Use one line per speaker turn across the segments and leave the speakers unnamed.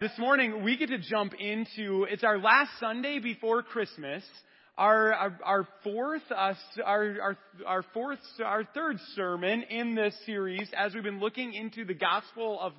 This morning we get to jump into, it's our last Sunday before Christmas, our third sermon in this series as we've been looking into the Gospel of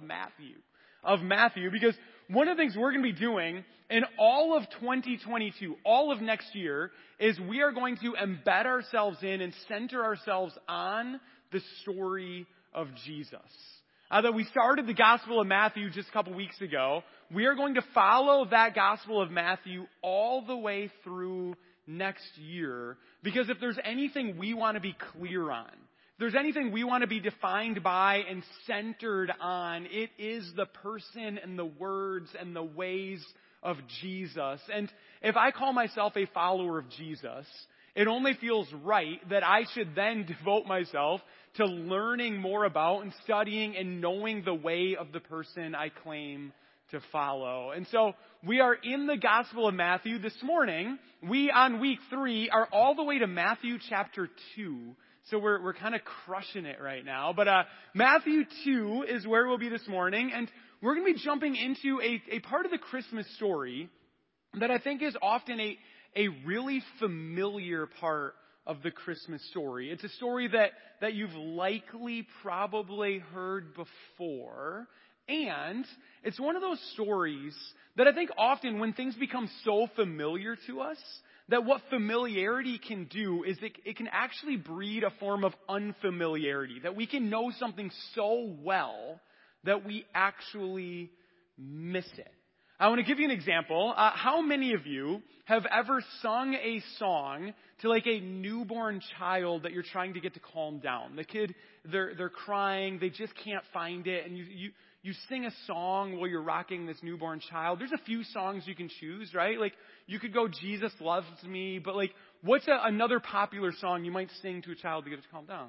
Matthew, because one of the things we're going to be doing in all of 2022, all of next year, is we are going to embed ourselves in and center ourselves on the story of Jesus. That we started the Gospel of Matthew just a couple weeks ago. We are going to follow that Gospel of Matthew all the way through next year, because if there's anything we want to be clear on, if there's anything we want to be defined by and centered on, it is the person and the words and the ways of Jesus. And if I call myself a follower of Jesus, it only feels right that I should then devote myself to learning more about and studying and knowing the way of the person I claim to follow. And so we are in the Gospel of Matthew. This morning, we on week 3 are all the way to Matthew chapter 2. So we're kind of crushing it right now. But Matthew 2 is where we'll be this morning. And we're going to be jumping into a part of the Christmas story that I think is often a really familiar part of the Christmas story. It's a story that you've likely probably heard before. And it's one of those stories that I think often when things become so familiar to us, that what familiarity can do is it can actually breed a form of unfamiliarity. That we can know something so well that we actually miss it. I want to give you an example. How many of you have ever sung a song to like a newborn child that you're trying to get to calm down? The kid, they're crying, they just can't find it, and you sing a song while you're rocking this newborn child. There's a few songs you can choose, right? Like you could go Jesus Loves Me, but like what's another popular song you might sing to a child to get it to calm down?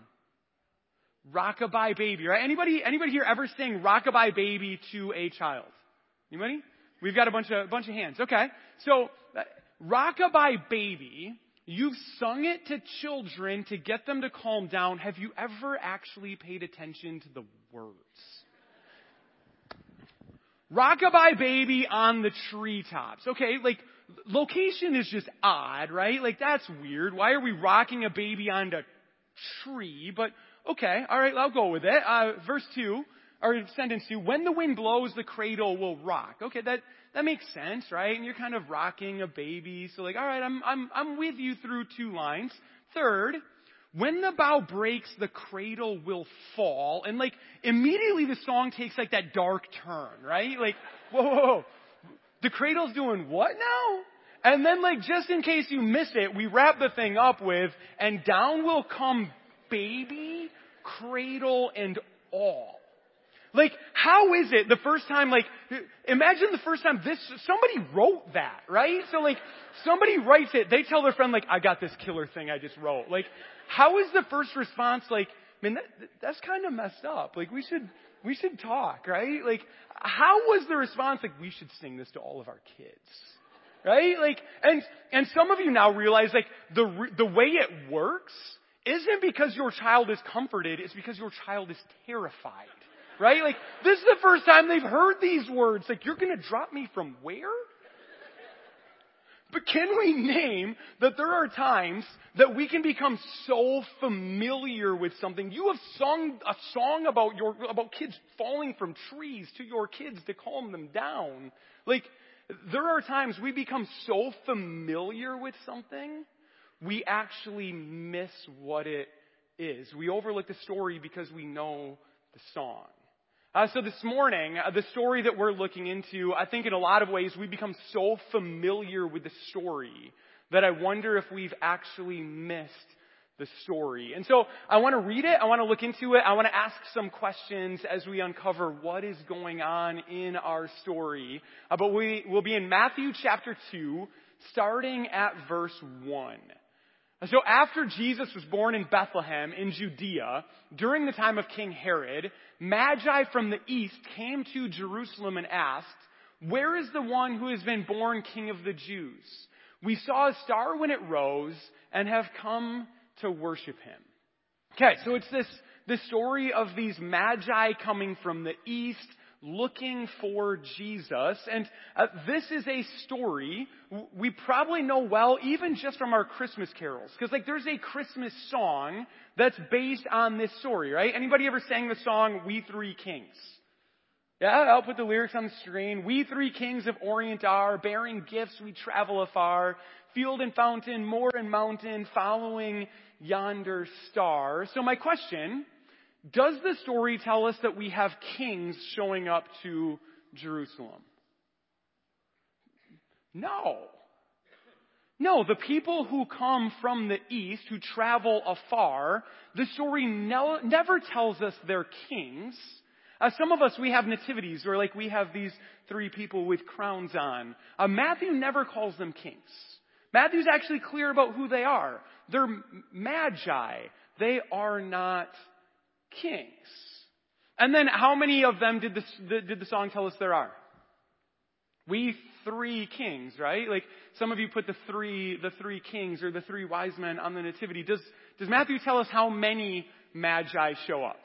Rockabye Baby, right? Anybody here ever sing Rockabye Baby to a child? Anybody? We've got a bunch of hands. Okay. So, Rockabye Baby, you've sung it to children to get them to calm down. Have you ever actually paid attention to the words? Rockabye Baby on the treetops. Okay, like, location is just odd, right? Like, that's weird. Why are we rocking a baby on a tree? But, okay, alright, I'll go with it. Verse 2. Or sentence 2, when the wind blows, the cradle will rock. Okay, that makes sense, right? And you're kind of rocking a baby. So like, all right, I'm with you through 2 lines. Third, when the bough breaks, the cradle will fall. And like, immediately the song takes like that dark turn, right? Like, whoa. The cradle's doing what now? And then like, just in case you miss it, we wrap the thing up with, and down will come baby, cradle, and all. Like, how is it the first time, like, imagine the first time somebody wrote that, right? So like, somebody writes it, they tell their friend like, I got this killer thing I just wrote. Like, how is the first response like, man, that's kind of messed up. Like, we should talk, right? Like, how was the response like, we should sing this to all of our kids? Right? Like, and some of you now realize like, the way it works isn't because your child is comforted, it's because your child is terrified. Right? Like, this is the first time they've heard these words. Like, you're going to drop me from where? But can we name that there are times that we can become so familiar with something? You have sung a song about kids falling from trees to your kids to calm them down. Like, there are times we become so familiar with something, we actually miss what it is. We overlook the story because we know the song. So this morning, the story that we're looking into, I think in a lot of ways we become so familiar with the story that I wonder if we've actually missed the story. And so I want to read it, I want to look into it, I want to ask some questions as we uncover what is going on in our story. But we'll be in Matthew chapter 2, starting at verse 1. So after Jesus was born in Bethlehem in Judea, during the time of King Herod, Magi from the east came to Jerusalem and asked, "Where is the one who has been born King of the Jews? We saw a star when it rose and have come to worship him." Okay, so it's this story of these Magi coming from the east, looking for Jesus. And this is a story we probably know well, even just from our Christmas carols. Because there's a Christmas song that's based on this story, right? Anybody ever sang the song, We Three Kings? Yeah, I'll put the lyrics on the screen. We three kings of Orient are, bearing gifts we travel afar, field and fountain, moor and mountain, following yonder star. So my question, does the story tell us that we have kings showing up to Jerusalem? No. No, the people who come from the east, who travel afar, the story never tells us they're kings. Some of us, we have nativities where we have these three people with crowns on. Matthew never calls them kings. Matthew's actually clear about who they are. They're magi. They are not kings. And then how many of them did the song tell us there are? We three kings, right? Some of you put the three kings or the three wise men on the nativity. Does Matthew tell us how many magi show up?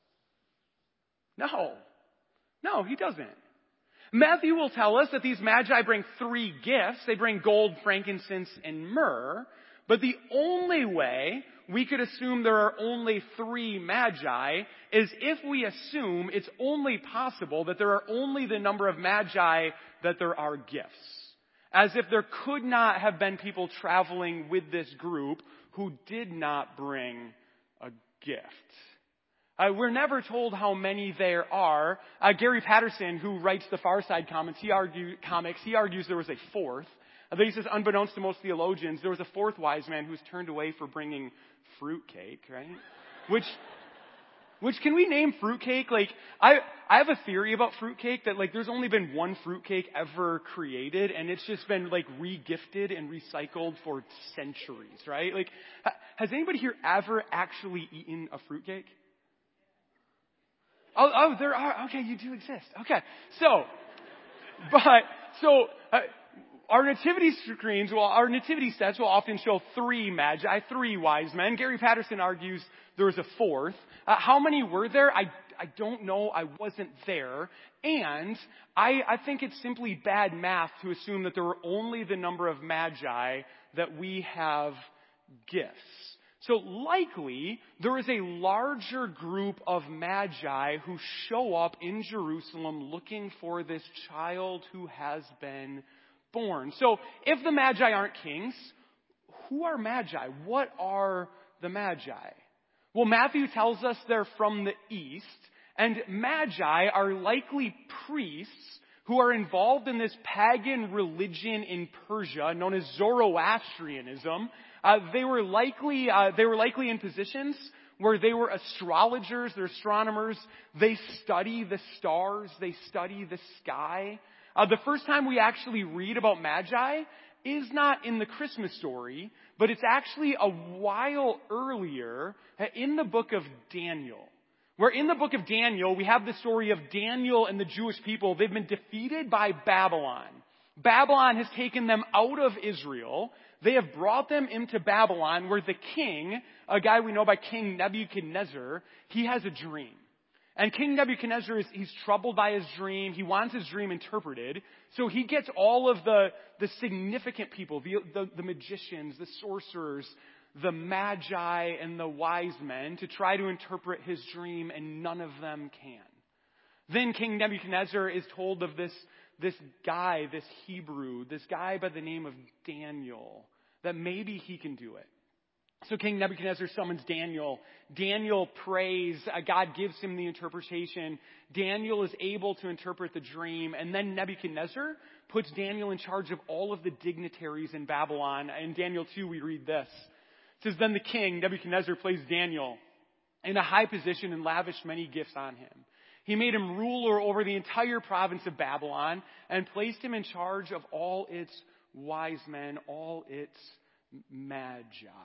No, he doesn't. Matthew will tell us that these magi bring three gifts. They bring gold, frankincense, and myrrh. But the only way we could assume there are only three magi is if we assume it's only possible that there are only the number of magi that there are gifts. As if there could not have been people traveling with this group who did not bring a gift. We're never told how many there are. Gary Patterson, who writes the Far Side comics, he argues there was a fourth. He says, unbeknownst to most theologians, there was a fourth wise man who was turned away for bringing fruitcake, right? Which can we name fruitcake? I have a theory about fruitcake that there's only been one fruitcake ever created, and it's just been re-gifted and recycled for centuries, right? Has anybody here ever actually eaten a fruitcake? Oh, there are. Okay, you do exist. Okay. Our nativity screens, our nativity sets will often show three magi, three wise men. Gary Patterson argues there was a fourth. How many were there? I don't know. I wasn't there. And I think it's simply bad math to assume that there were only the number of magi that we have gifts. So likely, there is a larger group of magi who show up in Jerusalem looking for this child who has been born. So if the magi aren't kings, who are magi? What are the magi? Well, Matthew tells us they're from the east, and magi are likely priests who are involved in this pagan religion in Persia known as Zoroastrianism. They were likely in positions where they were astrologers, they're astronomers. They study the stars, they study the sky. The first time we actually read about magi is not in the Christmas story, but it's actually a while earlier in the book of Daniel. Where in the book of Daniel, we have the story of Daniel and the Jewish people. They've been defeated by Babylon. Babylon has taken them out of Israel. They have brought them into Babylon, where the king, a guy we know by King Nebuchadnezzar, he has a dream. And King Nebuchadnezzar, he's troubled by his dream. He wants his dream interpreted. So he gets all of the significant people, the magicians, the sorcerers, the magi, and the wise men to try to interpret his dream, and none of them can. Then King Nebuchadnezzar is told of this guy, this Hebrew, this guy by the name of Daniel, that maybe he can do it. So King Nebuchadnezzar summons Daniel. Daniel prays. God gives him the interpretation. Daniel is able to interpret the dream. And then Nebuchadnezzar puts Daniel in charge of all of the dignitaries in Babylon. In Daniel 2, we read this. It says, then the king, Nebuchadnezzar, placed Daniel in a high position and lavished many gifts on him. He made him ruler over the entire province of Babylon and placed him in charge of all its wise men, all its magi.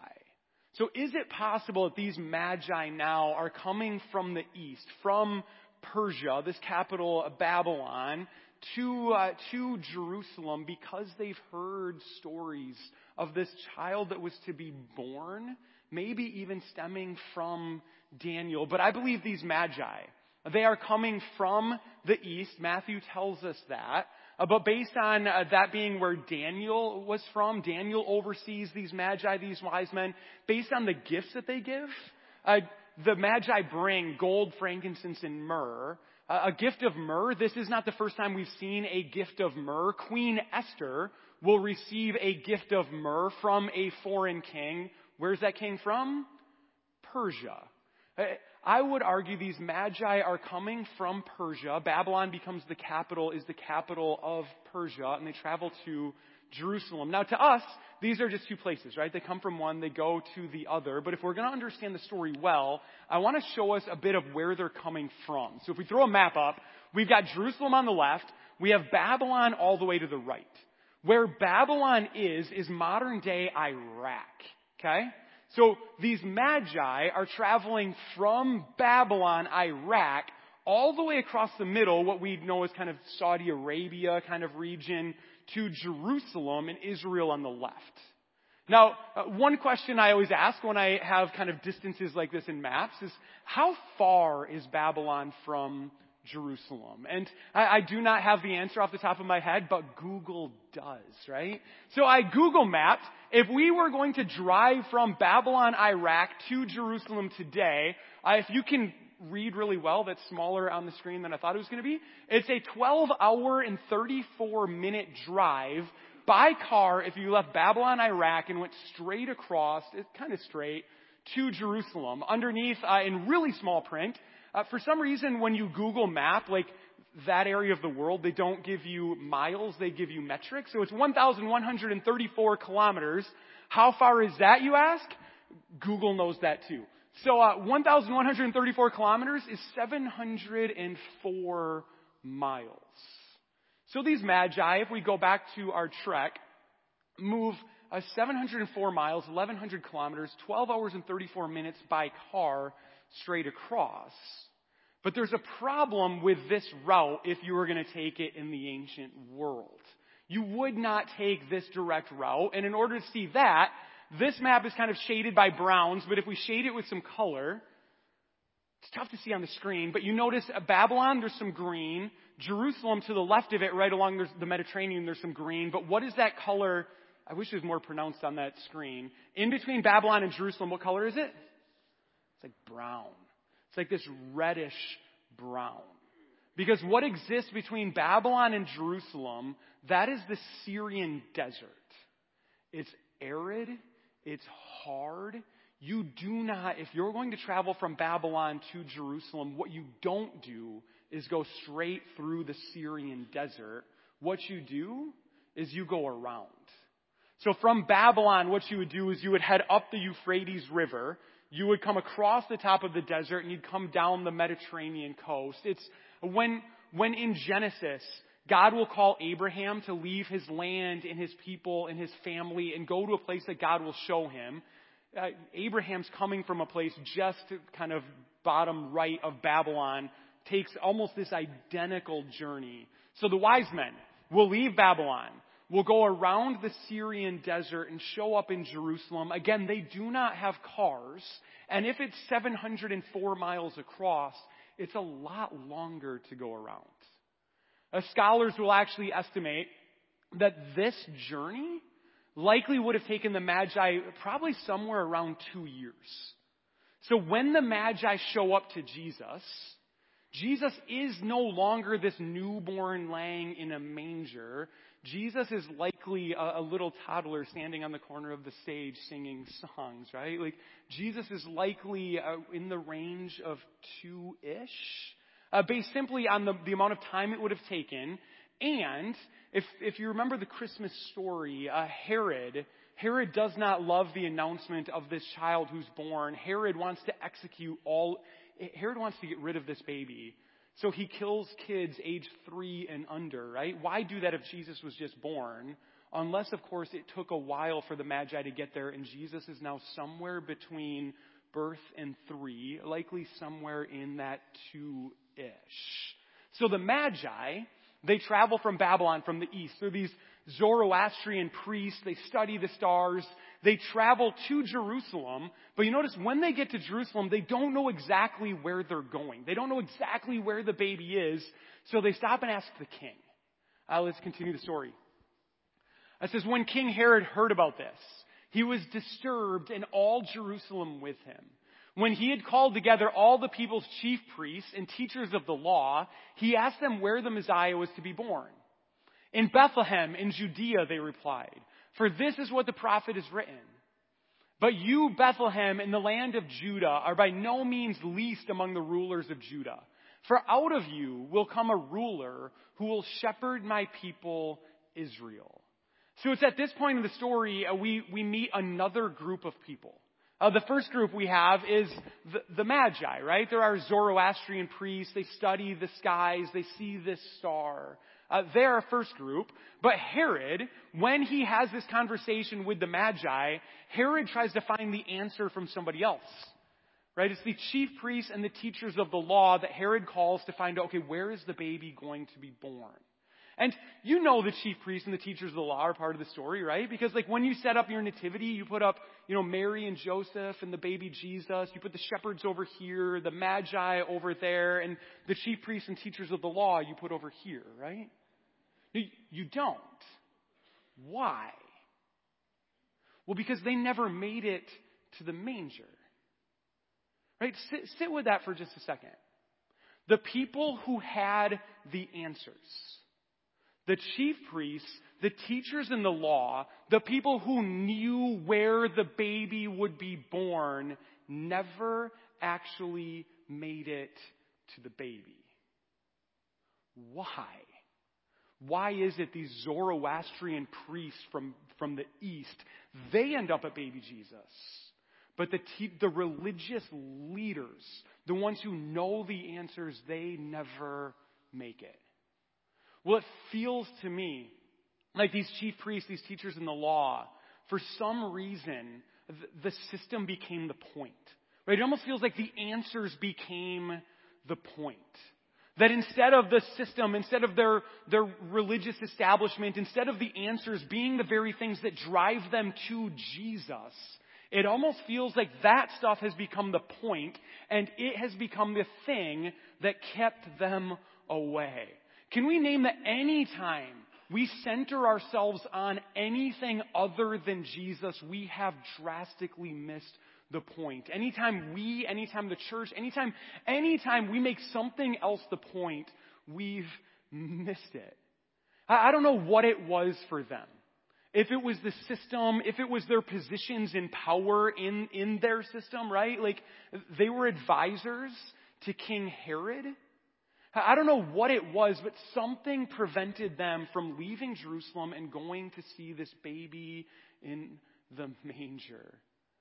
So is it possible that these magi now are coming from the east, from Persia, this capital of Babylon, to Jerusalem because they've heard stories of this child that was to be born, maybe even stemming from Daniel? But I believe these magi, they are coming from the east. Matthew tells us that. But based on that being where Daniel was from, Daniel oversees these magi, these wise men. Based on the gifts that they give, the magi bring gold, frankincense, and myrrh. A gift of myrrh, this is not the first time we've seen a gift of myrrh. Queen Esther will receive a gift of myrrh from a foreign king. Where's that king from? Persia. I would argue these magi are coming from Persia. Babylon becomes the capital, is the capital of Persia, and they travel to Jerusalem. Now to us, these are just two places, right? They come from one, they go to the other. But if we're going to understand the story well, I want to show us a bit of where they're coming from. So if we throw a map up, we've got Jerusalem on the left, we have Babylon all the way to the right. Where Babylon is modern day Iraq, okay? So these magi are traveling from Babylon, Iraq, all the way across the middle, what we know as kind of Saudi Arabia kind of region, to Jerusalem and Israel on the left. Now, one question I always ask when I have kind of distances like this in maps is, how far is Babylon from Jerusalem? And I do not have the answer off the top of my head, but Google does, right? So I Google mapped. If we were going to drive from Babylon, Iraq to Jerusalem today, if you can read really well, that's smaller on the screen than I thought it was going to be. It's a 12-hour and 34-minute drive by car if you left Babylon, Iraq, and went straight across, it's kind of straight, to Jerusalem. Underneath, in really small print, for some reason, when you Google map, like that area of the world, they don't give you miles, they give you metric. So it's 1,134 kilometers. How far is that, you ask? Google knows that too. So 1,134 kilometers is 704 miles. So these magi, if we go back to our trek, move 704 miles, 1,100 kilometers, 12 hours and 34 minutes by car straight across. But there's a problem with this route if you were going to take it in the ancient world. You would not take this direct route, and in order to see that, this map is kind of shaded by browns, but if we shade it with some color, it's tough to see on the screen, but you notice Babylon, there's some green. Jerusalem, to the left of it, right along the Mediterranean, there's some green. But what is that color? I wish it was more pronounced on that screen. In between Babylon and Jerusalem, what color is it? It's like brown. It's like this reddish brown. Because what exists between Babylon and Jerusalem, that is the Syrian desert. It's arid. It's hard. You do not, if you're going to travel from Babylon to Jerusalem, what you don't do is go straight through the Syrian desert. What you do is you go around. So from Babylon, what you would do is you would head up the Euphrates River. You would come across the top of the desert and you'd come down the Mediterranean coast. It's when in Genesis, God will call Abraham to leave his land and his people and his family and go to a place that God will show him. Abraham's coming from a place just kind of bottom right of Babylon, takes almost this identical journey. So the wise men will leave Babylon, will go around the Syrian desert and show up in Jerusalem. Again, they do not have cars. And if it's 704 miles across, it's a lot longer to go around. Scholars will actually estimate that this journey likely would have taken the Magi probably somewhere around 2 years. So when the Magi show up to Jesus, Jesus is no longer this newborn laying in a manger. Jesus is likely a little toddler standing on the corner of the stage singing songs, right? Like, Jesus is likely in the range of 2-ish. Based simply on the amount of time it would have taken. And if you remember the Christmas story, Herod does not love the announcement of this child who's born. Herod wants to get rid of this baby. So he kills kids age 3 and under, right? Why do that if Jesus was just born? Unless, of course, it took a while for the Magi to get there, and Jesus is now somewhere between birth and 3, likely somewhere in that 2-ish. So the Magi, They travel from Babylon from the east. They're these Zoroastrian priests. They study the stars. They travel to Jerusalem. But you notice when they get to Jerusalem, they don't know exactly where they're going. They don't know exactly where the baby is. So they stop and ask the king. Let's continue the story. It says, when King Herod heard about this, he was disturbed, and all Jerusalem with him. When he had called together all the people's chief priests and teachers of the law, he asked them where the Messiah was to be born. In Bethlehem, in Judea, they replied, for this is what the prophet has written. But you, Bethlehem, in the land of Judah, are by no means least among the rulers of Judah. For out of you will come a ruler who will shepherd my people, Israel. So it's at this point in the story, we meet another group of people. The first group we have is the Magi, right? There are Zoroastrian priests. They study the skies. They see this star. They're our first group. But Herod, when he has this conversation with the Magi, Herod tries to find the answer from somebody else. Right? It's the chief priests and the teachers of the law that Herod calls to find out, okay, where is the baby going to be born? And you know the chief priests and the teachers of the law are part of the story, right? Because like when you set up your nativity, you put up, Mary and Joseph and the baby Jesus. You put the shepherds over here, the Magi over there, and the chief priests and teachers of the law you put over here, right? You don't. Why? Well, because they never made it to the manger. Right? Sit with that for just a second. The people who had the answers, the chief priests, the teachers in the law, the people who knew where the baby would be born, never actually made it to the baby. Why? Why is it these Zoroastrian priests from the east, they end up at baby Jesus? But the religious leaders, the ones who know the answers, they never make it. Well, it feels to me like these chief priests, these teachers in the law, for some reason, the system became the point. Right? It almost feels like the answers became the point. That instead of the system, instead of their religious establishment, instead of the answers being the very things that drive them to Jesus, it almost feels like that stuff has become the point, and it has become the thing that kept them away. Can we name that any time we center ourselves on anything other than Jesus, we have drastically missed the point? Anytime the church, anytime we make something else the point, we've missed it. I don't know what it was for them. If it was the system, if it was their positions in power in their system, right? Like, they were advisors to King Herod. I don't know what it was, but something prevented them from leaving Jerusalem and going to see this baby in the manger.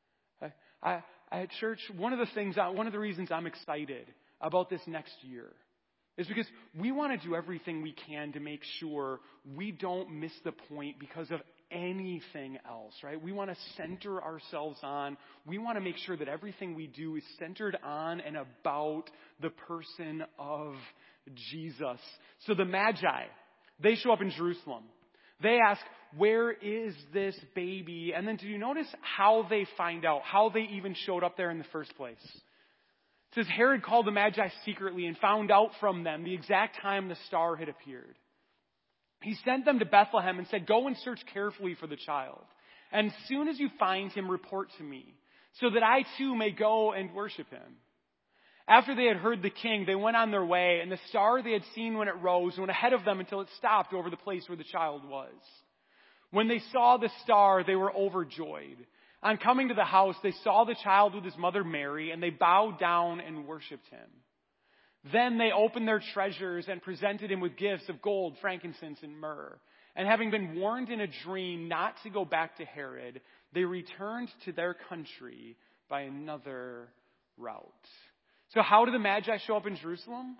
At church, one of the reasons I'm excited about this next year is because we want to do everything we can to make sure we don't miss the point because of anything else, right? We want to center ourselves on, we want to make sure that everything we do is centered on and about the person of Jesus. So the Magi, they show up in Jerusalem. They ask, where is this baby? And then do you notice how they find out, how they even showed up there in the first place? It says Herod called the Magi secretly and found out from them the exact time the star had appeared. He sent them to Bethlehem and said, go and search carefully for the child. And as soon as you find him, report to me, so that I too may go and worship him. After they had heard the king, they went on their way, and the star they had seen when it rose went ahead of them until it stopped over the place where the child was. When they saw the star, they were overjoyed. On coming to the house, they saw the child with his mother Mary, and they bowed down and worshipped him. Then they opened their treasures and presented him with gifts of gold, frankincense, and myrrh. And having been warned in a dream not to go back to Herod, they returned to their country by another route. So how do the Magi show up in Jerusalem?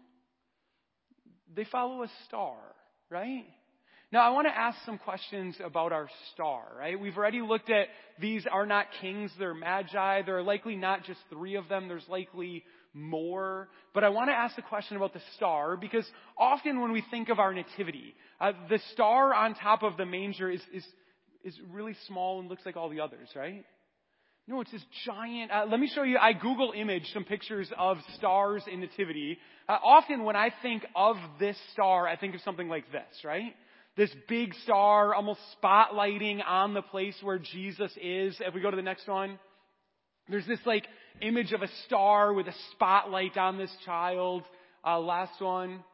They follow a star, right? Now, I want to ask some questions about our star, right? We've already looked at these are not kings, they're Magi. There are likely not just 3 of them. There's likely more. But I want to ask the question about the star, because often when we think of our nativity, the star on top of the manger is really small and looks like all the others, right? No, it's this giant. Let me show you. I Google image some pictures of stars in nativity. Often when I think of this star, I think of something like this, right? This big star almost spotlighting on the place where Jesus is. If we go to the next one, there's this like image of a star with a spotlight on this child. Last one.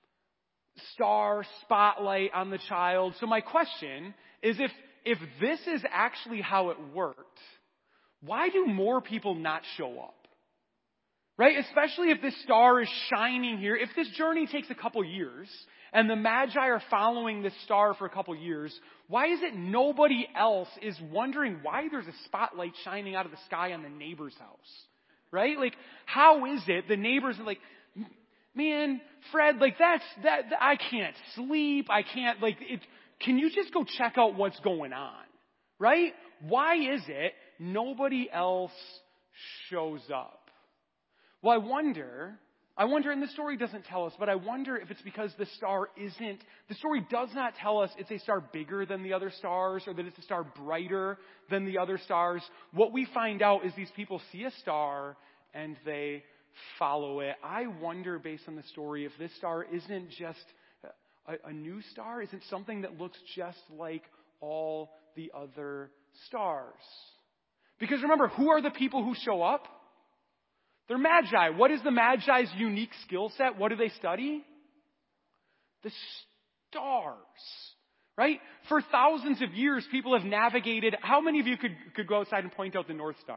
Star, spotlight on the child. So my question is, if this is actually how it worked, why do more people not show up? Right? Especially if this star is shining here. If this journey takes a couple years and the Magi are following this star for a couple years, why is it nobody else is wondering why there's a spotlight shining out of the sky on the neighbor's house? Right? Like, how is it the neighbors are like, man, Fred, like that I can't sleep. I can't can you just go check out what's going on? Right? Why is it nobody else shows up? Well, I wonder, and the story doesn't tell us, but I wonder if it's because the story does not tell us it's a star bigger than the other stars or that it's a star brighter than the other stars. What we find out is these people see a star and they follow it. I wonder, based on the story, if this star isn't just a new star, isn't something that looks just like all the other stars. Because remember, who are the people who show up? They're Magi. What is the Magi's unique skill set? What do they study? The stars. Right? For thousands of years, people have navigated. How many of you could go outside and point out the North Star?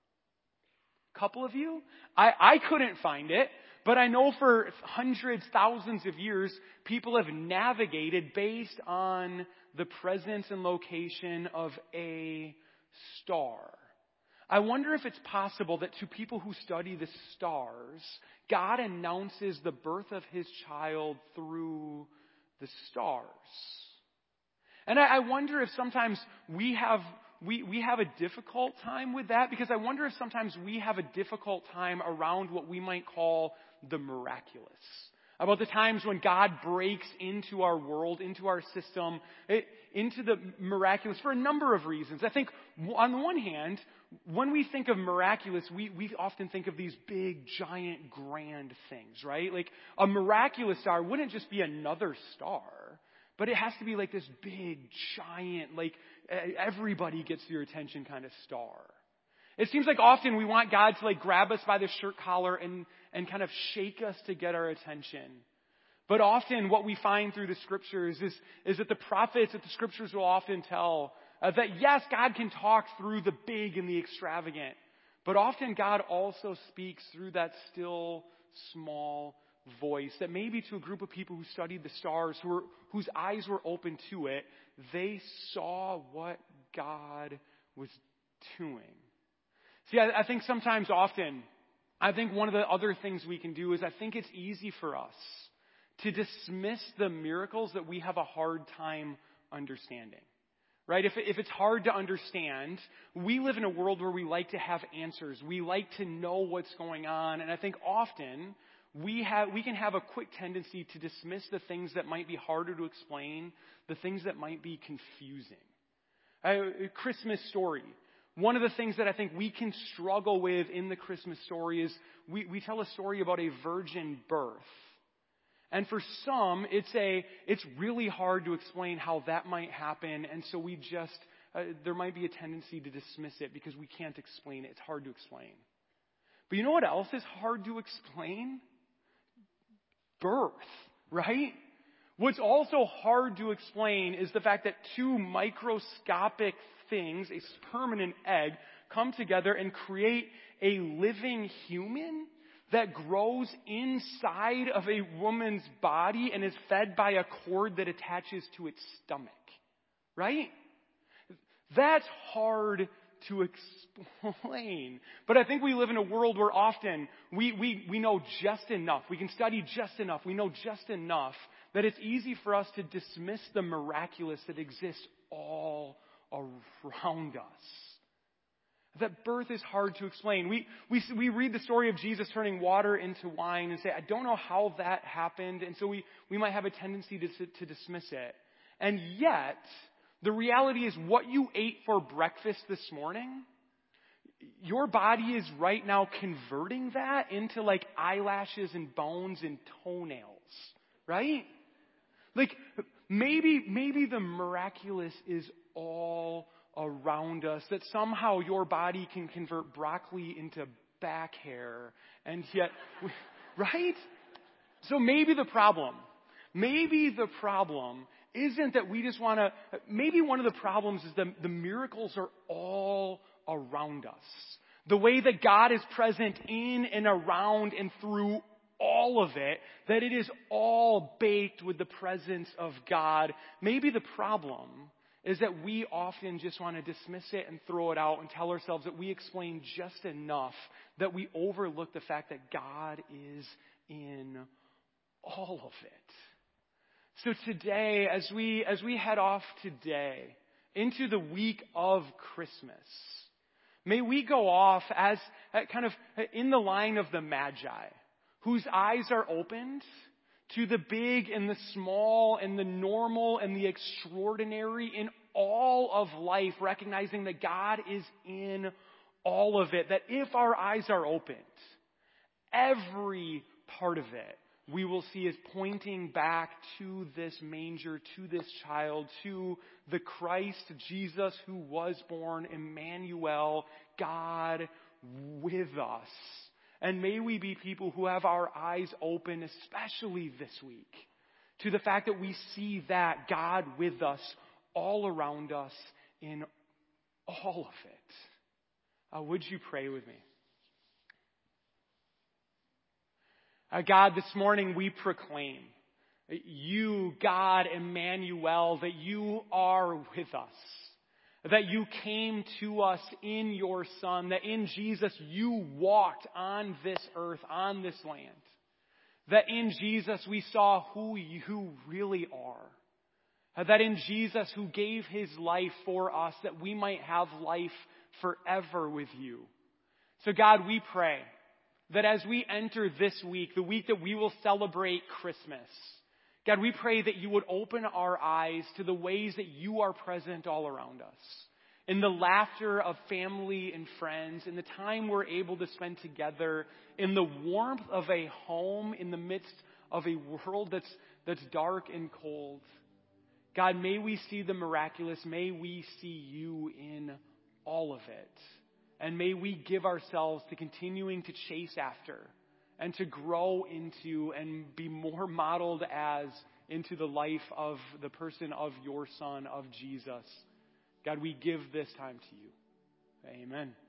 A couple of you? I couldn't find it. But I know for hundreds, thousands of years, people have navigated based on the presence and location of a star. I wonder if it's possible that to people who study the stars, God announces the birth of his child through the stars. And I wonder if sometimes we have a difficult time with that, because I wonder if sometimes we have a difficult time around what we might call the miraculous. About the times when God breaks into our world, into our system, into the miraculous for a number of reasons. I think on the one hand, when we think of miraculous, we often think of these big, giant, grand things, right? Like a miraculous star wouldn't just be another star, but it has to be like this big, giant, like everybody gets your attention kind of star. It seems like often we want God to like grab us by the shirt collar and kind of shake us to get our attention. But often what we find through the scriptures is that the prophets, that the scriptures will often tell that yes, God can talk through the big and the extravagant. But often God also speaks through that still small voice that maybe to a group of people who studied the stars, whose eyes were open to it, they saw what God was doing. See, I think sometimes often, I think one of the other things we can do is I think it's easy for us to dismiss the miracles that we have a hard time understanding. Right? If it's hard to understand, we live in a world where we like to have answers. We like to know what's going on. And I think often we can have a quick tendency to dismiss the things that might be harder to explain, the things that might be confusing. A Christmas story. One of the things that I think we can struggle with in the Christmas story is we tell a story about a virgin birth. And for some, it's really hard to explain how that might happen. And so there might be a tendency to dismiss it because we can't explain it. It's hard to explain. But you know what else is hard to explain? Birth, right? What's also hard to explain is the fact that two microscopic things, a sperm and an egg, come together and create a living human that grows inside of a woman's body and is fed by a cord that attaches to its stomach. Right? That's hard to explain. But I think we live in a world where often we know just enough. We can study just enough. We know just enough that it's easy for us to dismiss the miraculous that exists all around us. that birth is hard to explain. We read the story of Jesus turning water into wine and say, I don't know how that happened. And so we might have a tendency to dismiss it. And yet, the reality is what you ate for breakfast this morning, your body is right now converting that into like eyelashes and bones and toenails, right? Like maybe the miraculous is all around us, that somehow your body can convert broccoli into back hair, and yet, right? So maybe the problem isn't that we just want to, maybe one of the problems is the miracles are all around us. The way that God is present in and around and through all of it, that it is all baked with the presence of God. Maybe the problem is that we often just want to dismiss it and throw it out and tell ourselves that we explain just enough that we overlook the fact that God is in all of it. So today, as we head off today into the week of Christmas, may we go off as kind of in the line of the Magi, whose eyes are opened to the big and the small and the normal and the extraordinary in all of life, recognizing that God is in all of it. That if our eyes are opened, every part of it we will see is pointing back to this manger, to this child, to the Christ, Jesus who was born, Emmanuel, God with us. And may we be people who have our eyes open, especially this week, to the fact that we see that God with us, all around us, in all of it. Would you pray with me? God, this morning we proclaim you, God, Emmanuel, that you are with us. That you came to us in your Son, that in Jesus you walked on this earth, on this land. That in Jesus we saw who you really are. That in Jesus who gave his life for us, that we might have life forever with you. So God, we pray that as we enter this week, the week that we will celebrate Christmas, God, we pray that you would open our eyes to the ways that you are present all around us. In the laughter of family and friends, in the time we're able to spend together, in the warmth of a home in the midst of a world that's dark and cold. God, may we see the miraculous. May we see you in all of it. And may we give ourselves to continuing to chase after and to grow into and be more modeled as into the life of the person of your Son, of Jesus. God, we give this time to you. Amen.